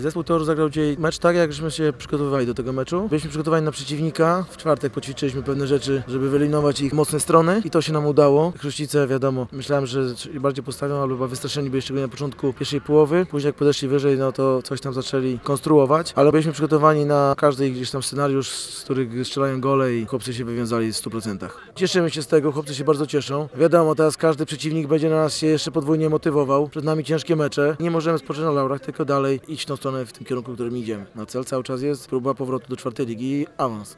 Zespół Toru zagrał dzisiaj mecz tak, jak żeśmy się przygotowywali do tego meczu. Byliśmy przygotowani na przeciwnika, w czwartek poćwiczyliśmy pewne rzeczy, żeby wyeliminować ich mocne strony i to się nam udało. Chruścice, wiadomo, myślałem, że bardziej postawią, ale chyba wystraszeni byli szczególnie na początku pierwszej połowy. Później jak podeszli wyżej, no to coś tam zaczęli konstruować, ale byliśmy przygotowani na każdy ich gdzieś tam scenariusz, z których strzelają gole i chłopcy się wywiązali w 100%. Cieszymy się z tego, chłopcy się bardzo cieszą. Wiadomo, teraz każdy przeciwnik będzie nas się jeszcze podwójnie motywował. Przed nami ciężkie mecze. Nie możemy spocząć na laurach, tylko dalej iść w tą stronę w tym kierunku, w którym idziemy. No cel cały czas jest próba powrotu do czwartej ligi i awans.